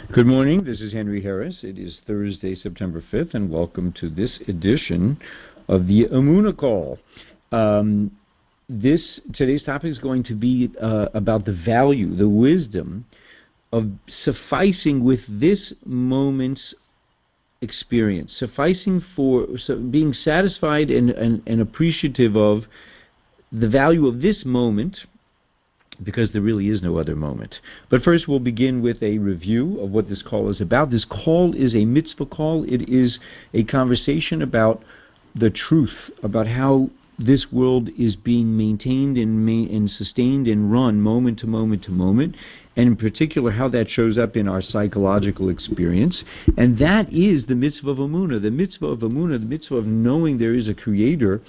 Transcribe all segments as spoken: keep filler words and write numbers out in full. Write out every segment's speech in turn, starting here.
Good morning, this is Henry Harris. It is Thursday, September fifth, and welcome to this edition of the Emunah Call. Um, this Today's topic is going to be uh, about the value, the wisdom of sufficing with this moment's experience, sufficing for so being satisfied and, and, and appreciative of the value of this moment, because there really is no other moment. But first we'll begin with a review of what this call is about. This call is a mitzvah call. It is a conversation about the truth, about how this world is being maintained and, ma- and sustained and run moment to moment to moment, and in particular how that shows up in our psychological experience. And that is the mitzvah of Emunah. The mitzvah of Emunah, the mitzvah of knowing there is a creator,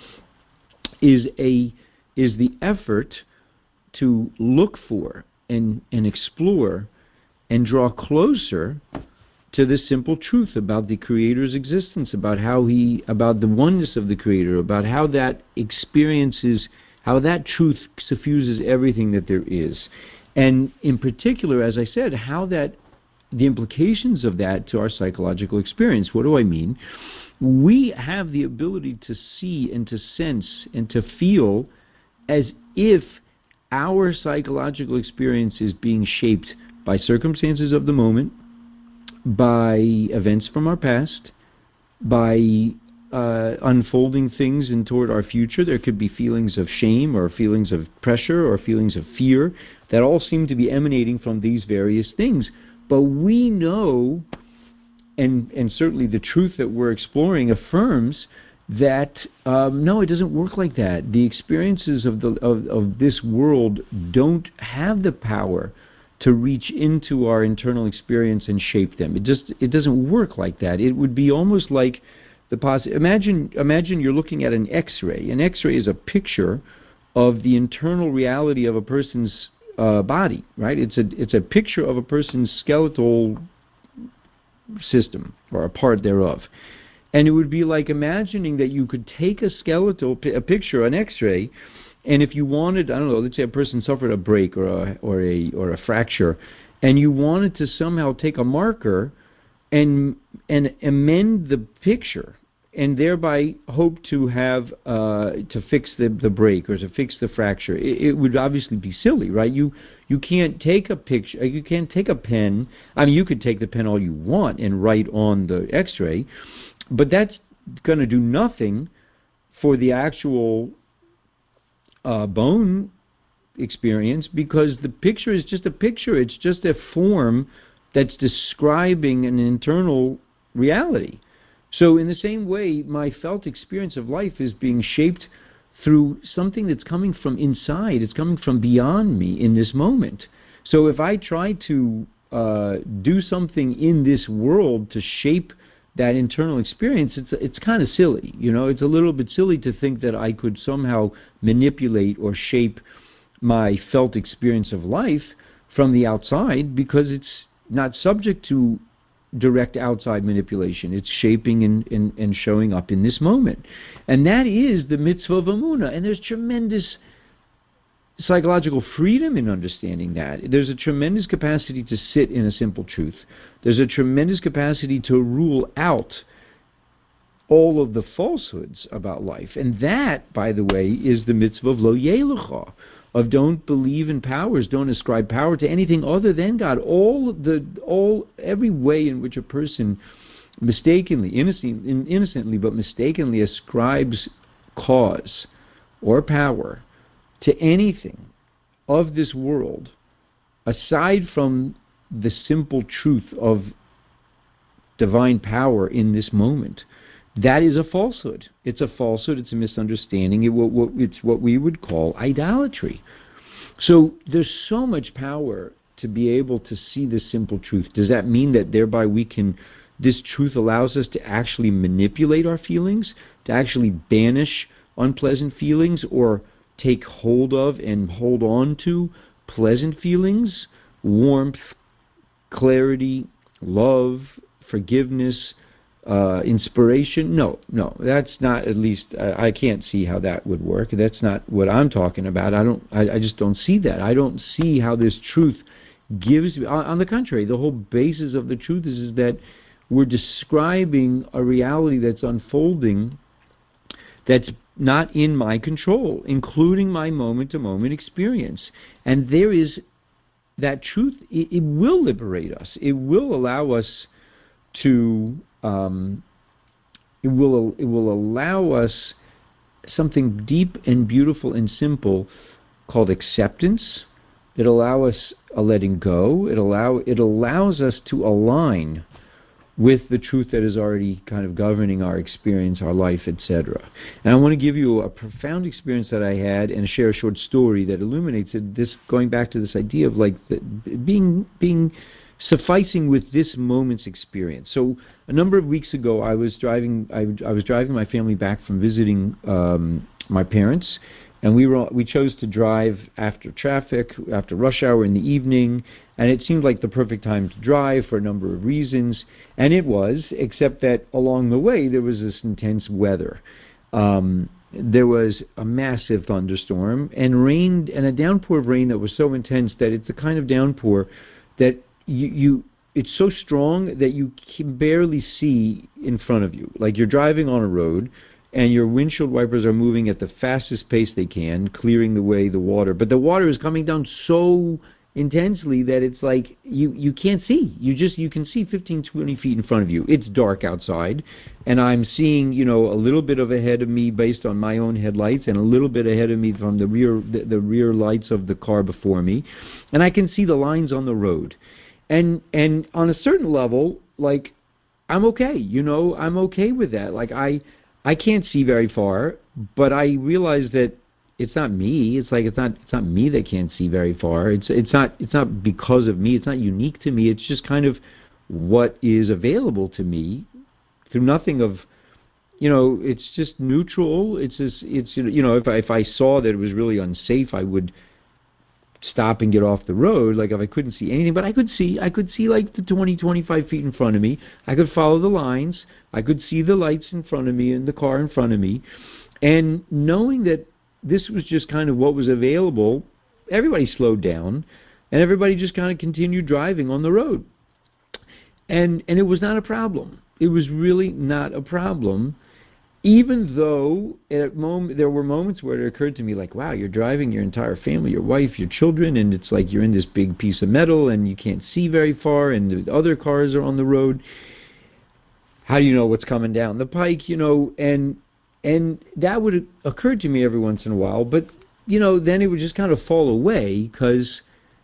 is a is the effort to look for and, and explore and draw closer to the simple truth about the Creator's existence, about how he, about the oneness of the Creator, about how that experiences, how that truth suffuses everything that there is. And in particular, as I said, how that, the implications of that to our psychological experience. What do I mean? We have the ability to see and to sense and to feel as if our psychological experience is being shaped by circumstances of the moment, by events from our past, by uh, unfolding things in toward our future. There could be feelings of shame or feelings of pressure or feelings of fear that all seem to be emanating from these various things. But we know, and, and certainly the truth that we're exploring affirms that um, no, it doesn't work like that. The experiences of the of, of this world don't have the power to reach into our internal experience and shape them. It just it doesn't work like that. It would be almost like the pos- imagine imagine you're looking at an X-ray. An X-ray is a picture of the internal reality of a person's uh, body, right? It's a it's a picture of a person's skeletal system or a part thereof. And it would be like imagining that you could take a skeletal, a picture, an X-ray, and if you wanted, I don't know, let's say a person suffered a break or a or a or a fracture, and you wanted to somehow take a marker and and amend the picture, and thereby hope to have uh, to fix the the break or to fix the fracture. It, it would obviously be silly, right? You you can't take a picture, you can't take a pen. I mean, you could take the pen all you want and write on the X-ray. But that's going to do nothing for the actual uh, bone experience, because the picture is just a picture. It's just a form that's describing an internal reality. So in the same way, my felt experience of life is being shaped through something that's coming from inside. It's coming from beyond me in this moment. So if I try to uh, do something in this world to shape that internal experience, it's it's kind of silly, you know. It's a little bit silly to think that I could somehow manipulate or shape my felt experience of life from the outside, because it's not subject to direct outside manipulation. It's shaping and, and, and showing up in this moment. And that is the mitzvah of Emunah. And there's tremendous psychological freedom in understanding that. There's a tremendous capacity to sit in a simple truth. There's a tremendous capacity to rule out all of the falsehoods about life. And that, by the way, is the mitzvah of lo yelucha, of don't believe in powers, don't ascribe power to anything other than God. All the all every way in which a person mistakenly, innocent, innocently but mistakenly ascribes cause or power to anything of this world, aside from the simple truth of divine power in this moment, that is a falsehood. It's a falsehood. It's a misunderstanding. It, what, what, it's what we would call idolatry. So there's so much power to be able to see the simple truth. Does that mean that thereby we can, this truth allows us to actually manipulate our feelings, to actually banish unpleasant feelings, or take hold of and hold on to pleasant feelings, warmth, clarity, love, forgiveness, uh, inspiration? No, no, that's not, at least I, I can't see how that would work. That's not what I'm talking about. I don't. I, I just don't see that. I don't see how this truth gives, on, on the contrary, the whole basis of the truth is, is that we're describing a reality that's unfolding that's not in my control, including my moment-to-moment experience. And there is that truth, it, it will liberate us. It will allow us to, um, it will it will allow us something deep and beautiful and simple called acceptance. It allows us a letting go. It allow it allows us to align with the truth that is already kind of governing our experience, our life, et cetera. And I want to give you a profound experience that I had and share a short story that illuminates it. This, going back to this idea of like the, being being sufficing with this moment's experience. So a number of weeks ago, I was driving. I, I was driving my family back from visiting um, my parents. And we were we chose to drive after traffic, after rush hour in the evening, and it seemed like the perfect time to drive for a number of reasons. And it was, except that along the way there was this intense weather. Um, there was a massive thunderstorm and rain, and a downpour of rain that was so intense that it's the kind of downpour that you, you it's so strong that you can barely see in front of you. Like you're driving on a road, and your windshield wipers are moving at the fastest pace they can, clearing the way, the water. But the water is coming down so intensely that it's like you, you can't see. You just you can see fifteen, twenty feet in front of you. It's dark outside, and I'm seeing, you know, a little bit of ahead of me based on my own headlights, and a little bit ahead of me from the rear the, the rear lights of the car before me, and I can see the lines on the road. And and on a certain level, like, I'm okay. You know, I'm okay with that. Like I. I can't see very far, but I realize that it's not me. It's like it's not it's not me that can't see very far. It's it's not it's not because of me. It's not unique to me. It's just kind of what is available to me through nothing of, you know, it's just neutral. It's just it's you know if I, if I saw that it was really unsafe, I would stop and get off the road, like if I couldn't see anything. But I could see, I could see like the twenty, twenty-five feet in front of me. I could follow the lines. I could see the lights in front of me and the car in front of me. And knowing that this was just kind of what was available, everybody slowed down, and everybody just kind of continued driving on the road. And and it was not a problem. It was really not a problem. Even though at moment there were moments where it occurred to me, like, wow, you're driving your entire family, your wife, your children, and it's like you're in this big piece of metal and you can't see very far, and the other cars are on the road. How do you know what's coming down the pike? You know, and and that would occur to me every once in a while, but you know, then it would just kind of fall away because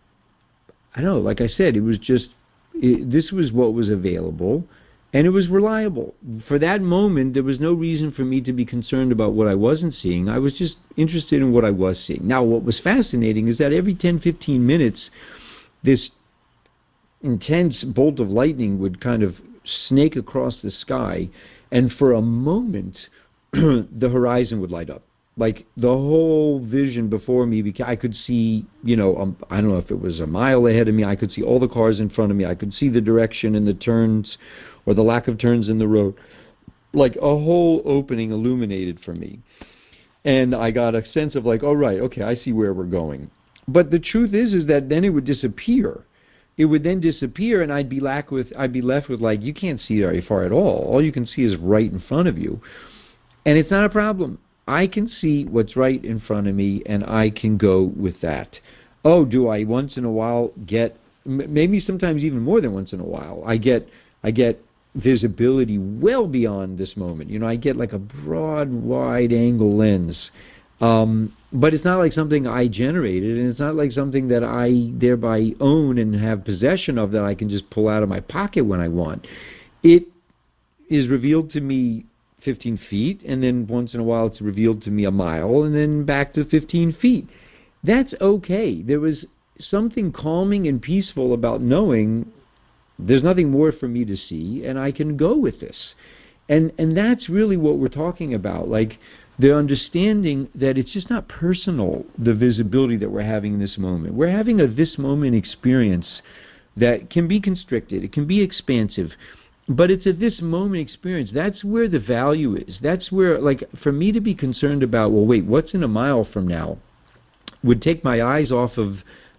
I don't know. Like I said, it was just it, this was what was available. And it was reliable. For that moment, there was no reason for me to be concerned about what I wasn't seeing. I was just interested in what I was seeing. Now, what was fascinating is that every ten, fifteen minutes, this intense bolt of lightning would kind of snake across the sky, and for a moment, the horizon would light up. Like, the whole vision before me, I could see, you know, um, I don't know if it was a mile ahead of me, I could see all the cars in front of me, I could see the direction and the turns, or the lack of turns in the road. Like, a whole opening illuminated for me. And I got a sense of like, oh, right, okay, I see where we're going. But the truth is, is that then it would disappear. It would then disappear, and I'd be, lack with, I'd be left with, like, you can't see very far at all. All you can see is right in front of you. And it's not a problem. I can see what's right in front of me, and I can go with that. Oh, do I once in a while get, maybe sometimes even more than once in a while, I get, I get visibility well beyond this moment. You know, I get like a broad, wide-angle lens. Um, but it's not like something I generated, and it's not like something that I thereby own and have possession of that I can just pull out of my pocket when I want. It is revealed to me fifteen feet, and then once in a while it's revealed to me a mile, and then back to fifteen feet. That's okay. There was something calming and peaceful about knowing there's nothing more for me to see, and I can go with this. And and that's really what we're talking about, like the understanding that it's just not personal, the visibility that we're having in this moment. We're having a this moment experience that can be constricted, it can be expansive, but it's a this moment experience. That's where the value is. That's where, like, for me to be concerned about, well, wait, what's in a mile from now, would take my eyes off of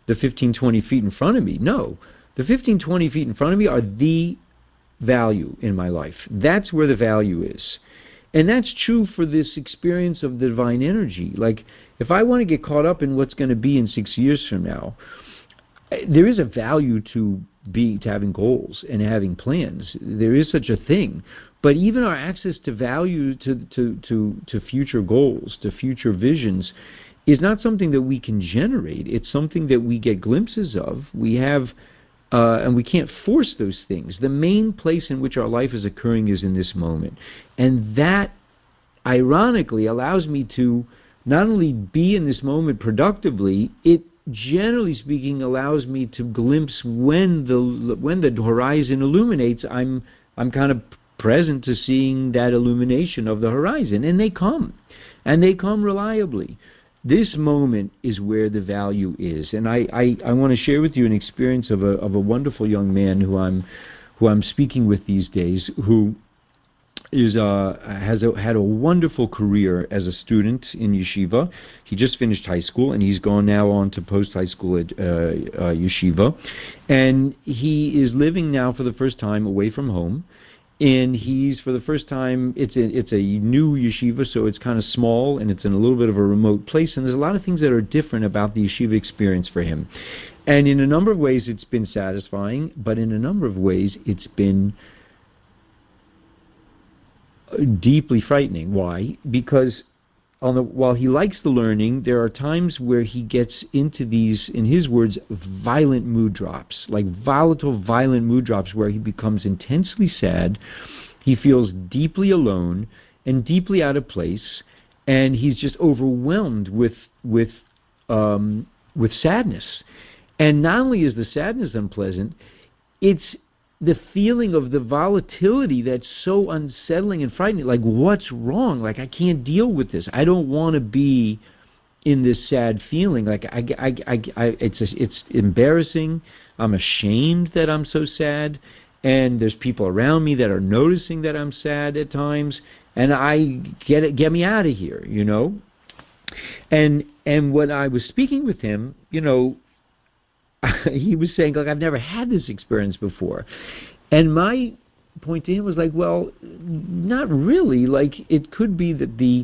the fifteen, twenty feet in front of me. No, the fifteen, twenty feet in front of me are the value in my life. That's where the value is. And that's true for this experience of the divine energy. Like, if I want to get caught up in what's going to be in six years from now, there is a value to be to having goals and having plans. There is such a thing. But even our access to value, to, to, to, to future goals, to future visions, is not something that we can generate. It's something that we get glimpses of. We have, uh, and we can't force those things. The main place in which our life is occurring is in this moment. And that, ironically, allows me to not only be in this moment productively, it generally speaking allows me to glimpse when the when the horizon illuminates. I'm I'm kind of present to seeing that illumination of the horizon, and they come, and they come reliably. This moment is where the value is, and I, I, I want to share with you an experience of a of a wonderful young man who I'm who I'm speaking with these days, who is uh, has a, had a wonderful career as a student in yeshiva. He just finished high school, and he's gone now on to post-high school at uh, uh, yeshiva. And he is living now for the first time away from home. And he's, for the first time, it's a, it's a new yeshiva, so it's kind of small, and it's in a little bit of a remote place. And there's a lot of things that are different about the yeshiva experience for him. And in a number of ways, it's been satisfying, but in a number of ways, it's been deeply frightening. Why? Because on the, while he likes the learning, there are times where he gets into these, in his words, violent mood drops, like volatile, violent mood drops where he becomes intensely sad, he feels deeply alone and deeply out of place, and he's just overwhelmed with with um, with sadness. And not only is the sadness unpleasant, it's the feeling of the volatility that's so unsettling and frightening. Like, what's wrong? Like, I can't deal with this. I don't want to be in this sad feeling. Like, I, I, I, I, it's it's embarrassing. I'm ashamed that I'm so sad, and there's people around me that are noticing that I'm sad at times, and I get it, get me out of here, you know. And and when I was speaking with him, you know, he was saying, like, I've never had this experience before. And my point to him was like, well, not really. Like, it could be that the,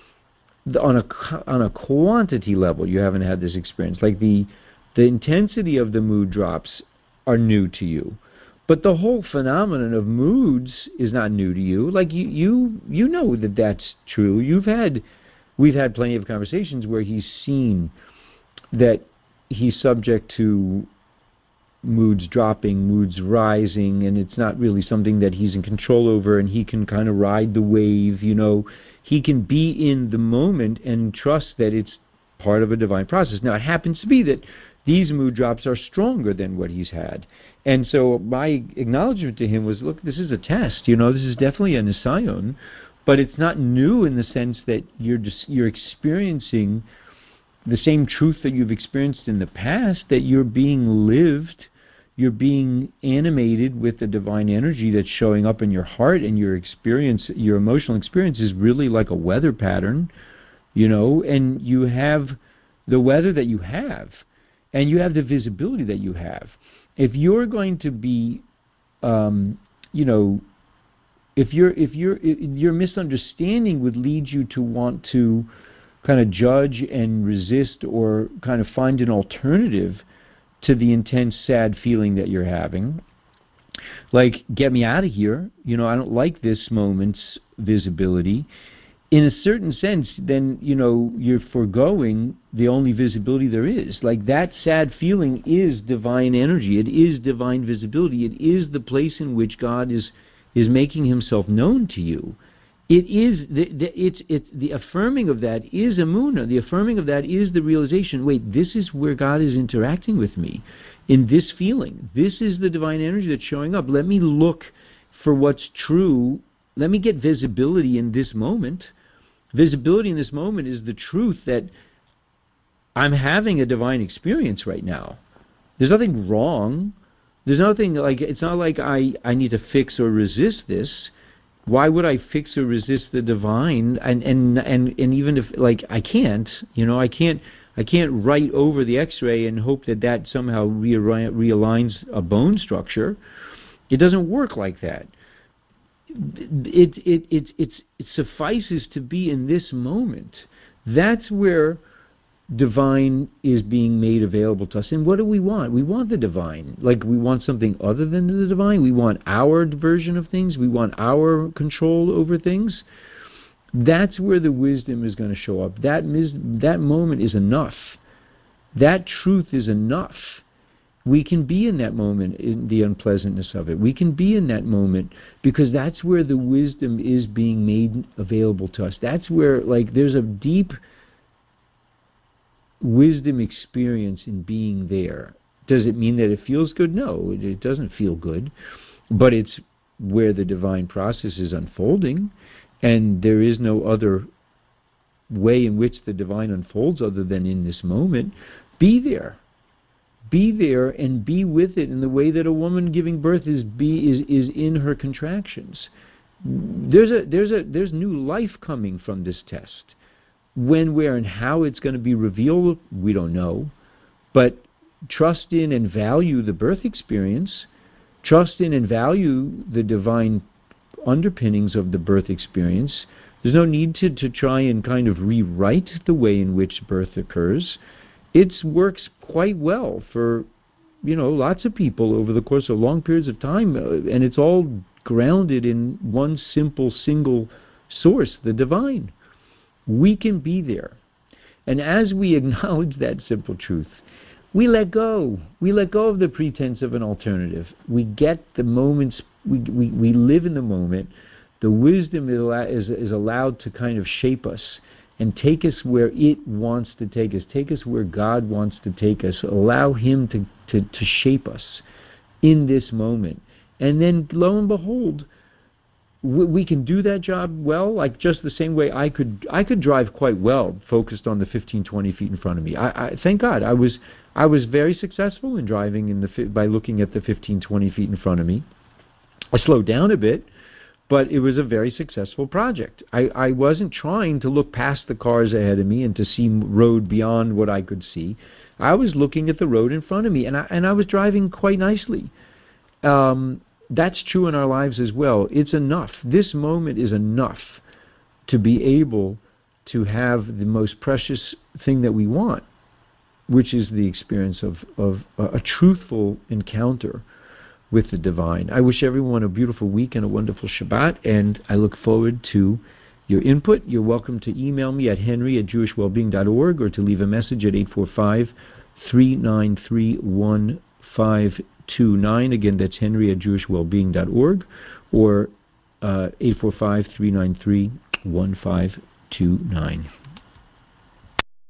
the on a on a quantity level, you haven't had this experience. Like, the the intensity of the mood drops are new to you, but the whole phenomenon of moods is not new to you. Like, you you you know that that's true. You've had we've had plenty of conversations where he's seen that he's subject to moods dropping, moods rising, and it's not really something that he's in control over, and he can kind of ride the wave, you know. He can be in the moment and trust that it's part of a divine process. Now, it happens to be that these mood drops are stronger than what he's had. And so my acknowledgement to him was, look, this is a test, you know, this is definitely a nisayon, but it's not new in the sense that you're just, you're experiencing the same truth that you've experienced in the past, that you're being lived, you're being animated with the divine energy that's showing up in your heart, and your experience, your emotional experience is really like a weather pattern, you know, and you have the weather that you have, and you have the visibility that you have. If you're going to be, um, you know, if you're, if you're, if your misunderstanding would lead you to want to kind of judge and resist, or kind of find an alternative to the intense sad feeling that you're having, like, get me out of here, you know, I don't like this moment's visibility, in a certain sense, then, you know, you're foregoing the only visibility there is. Like, that sad feeling is divine energy, it is divine visibility, it is the place in which God is is making himself known to you. It is the, the, it's, it's, the affirming of that is emunah. The affirming of that is the realization, wait, this is where God is interacting with me, in this feeling. This is the divine energy that's showing up. Let me look for what's true. Let me get visibility in this moment. Visibility in this moment is the truth that I'm having a divine experience right now. There's nothing wrong. There's nothing, like, it's not like I, I need to fix or resist this. Why would I fix or resist the divine? And, and and and even if, like, I can't, you know, I can't I can't write over the X-ray and hope that that somehow reali- realigns a bone structure. It doesn't work like that. It, it, it, it, it suffices to be in this moment. That's where divine is being made available to us. And what do we want? We want the divine. Like, we want something other than the divine. We want our version of things. We want our control over things. That's where the wisdom is going to show up. That, mis- that moment is enough. That truth is enough. We can be in that moment, in the unpleasantness of it. We can be in that moment because that's where the wisdom is being made available to us. That's where, like, there's a deep wisdom experience in being there. Does it mean that it feels good? No, it, it doesn't feel good. But it's where the divine process is unfolding, and there is no other way in which the divine unfolds other than in this moment. Be there. Be there and be with it in the way that a woman giving birth is be is, is in her contractions. There's a there's a there's new life coming from this test. When, where, and how it's going to be revealed, we don't know. But trust in and value the birth experience. Trust in and value the divine underpinnings of the birth experience. There's no need to, to try and kind of rewrite the way in which birth occurs. It works quite well for, you know, lots of people over the course of long periods of time, uh, and it's all grounded in one simple, single source, the divine. We can be there. And as we acknowledge that simple truth, we let go. We let go of the pretense of an alternative. We get the moments, we, we, we live in the moment. The wisdom is, allow, is, is allowed to kind of shape us and take us where it wants to take us, take us where God wants to take us, allow Him to, to, to shape us in this moment. And then, lo and behold, we, we can do that job well, like just the same way I could I could drive quite well, focused on the fifteen, twenty feet in front of me. I, I thank God, I was I was very successful in driving in the by looking at the fifteen, twenty feet in front of me. I slowed down a bit, but it was a very successful project. I, I wasn't trying to look past the cars ahead of me and to see road beyond what I could see. I was looking at the road in front of me, and I, and I was driving quite nicely. Um, that's true in our lives as well. It's enough. This moment is enough to be able to have the most precious thing that we want, which is the experience of, of a, a truthful encounter with the divine. I wish everyone a beautiful week and a wonderful Shabbat, and I look forward to your input. You're welcome to email me at henry at jewish wellbeing dot org or to leave a message at eight four five, three nine three, one five two nine. Again, that's henry at jewish wellbeing dot org or uh, eight four five, three nine three, one five two nine.